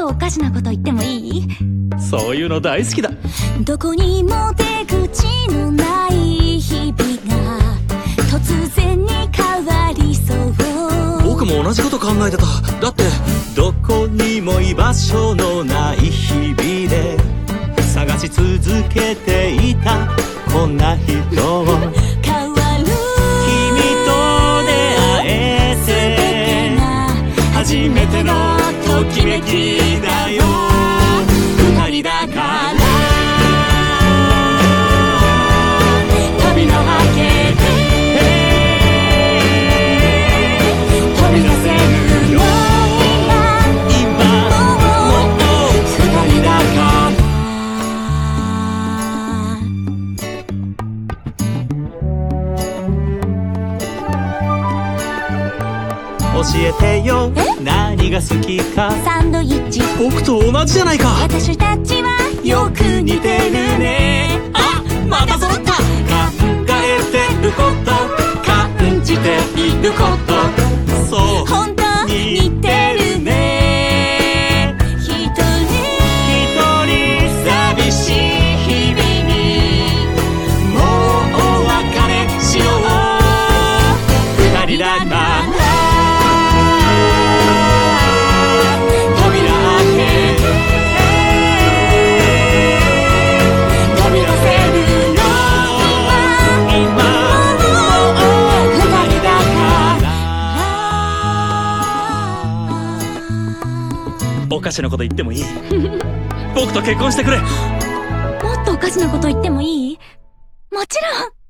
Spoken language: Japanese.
とおかしなこと言ってもいい？ そういうの大好きだ。 どこにも出口のない日々が突然に変わりそう。 僕も同じこと考えてた。だってどこにも居場所のない日々で探し続けていたこんな人を変わる君と出会えて初めてのときめきだよ。二人だから旅の果てで飛び出せるよ今もう二人だから教えてよ何が好きか。 サンドイッチ。 僕と同じじゃないか。 私たちはよく似てるね。 あ、また揃った。考えてること感じていることそう本当に似てるね。一人寂しい日々にもうお別れしよう。二人だから扉開けて飛び出せるよ。今もう二人だからおかしなこと言ってもいい？僕と結婚してくれ。 もっとおかしなこと言ってもいい？もちろん。